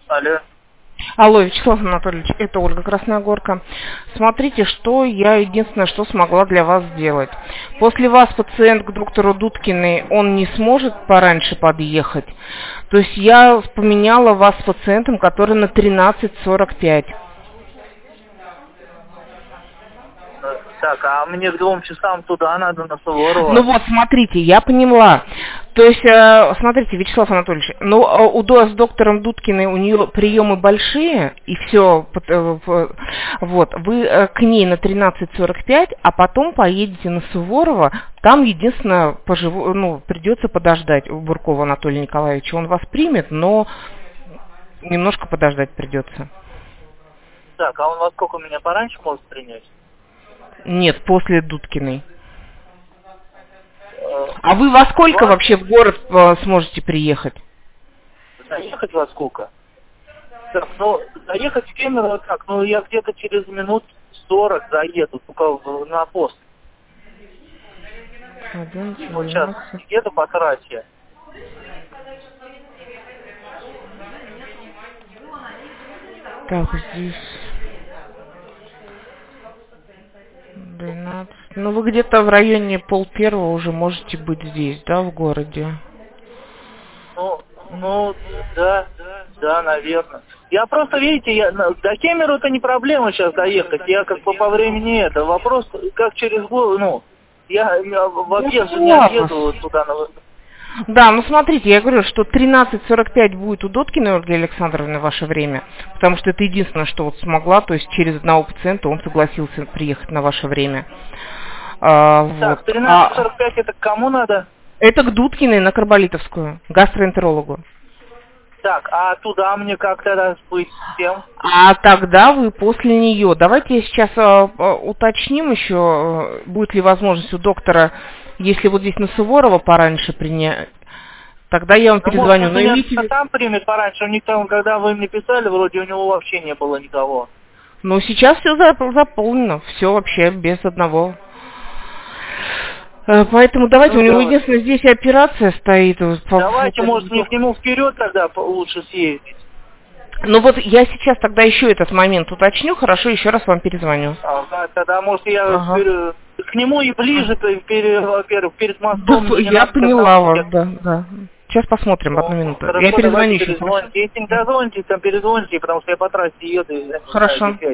Алло. Алло, Вячеслав Анатольевич, это Ольга Красногорка. Смотрите, что я единственное, что смогла для вас сделать. После вас пациент к доктору Дудкиной, он не сможет пораньше подъехать. То есть я поменяла вас с пациентом, который на 13:45. Так, а мне к 2 часам туда надо, на Суворова. Ну вот, смотрите, я поняла. То есть, смотрите, Вячеслав Анатольевич, с доктором Дудкиной у нее приемы большие, и все, вот, вы к ней на 13:45, а потом поедете на Суворова, там единственное, придется подождать у Буркова Анатолия Николаевича, он вас примет, но немножко подождать придется. Так, а он во сколько меня пораньше может принять? Нет, после Дудкиной. А вы во сколько вообще в город сможете приехать? Заехать во сколько? Так, заехать в Кемерово так, я где-то через минут 40 заеду, только на пост. 11, Вот сейчас еду по трассе. Так, здесь 12. Ну, вы где-то в районе 12:30 уже можете быть здесь, да, в городе? Да, наверное. Я просто, видите, до Кемерово это не проблема сейчас доехать. Я как бы по времени это. Вопрос, как через год, я в объезд не объеду туда. Да, смотрите, я говорю, что 13:45 будет у Доткиной Ольги Александровны ваше время, потому что это единственное, что вот смогла, то есть через одного пациента он согласился приехать на ваше время. Так, 13:45 это к кому надо? Это к Дудкиной на Карболитовскую, гастроэнтерологу. Так, а туда мне как тогда быть с тем? А тогда вы после нее. Давайте сейчас уточним еще, будет ли возможность у доктора, если вот здесь на Суворова пораньше принять, тогда я вам перезвоню. Но меня там примет пораньше, у них там, когда вы мне писали, вроде у него вообще не было никого. Но сейчас все заполнено, все вообще без одного. Поэтому давайте, у него единственное здесь операция стоит. Давайте, может, мне к нему вперед тогда лучше съездить. Ну вот я сейчас тогда еще этот момент уточню, хорошо, еще раз вам перезвоню. Тогда, может, я к нему и ближе, перед мостом. Да, я поняла вас, да. Сейчас посмотрим, одну минуту. Я перезвоню еще. Если не дозвоните, там перезвоните, потому что я по трассе еду. Хорошо.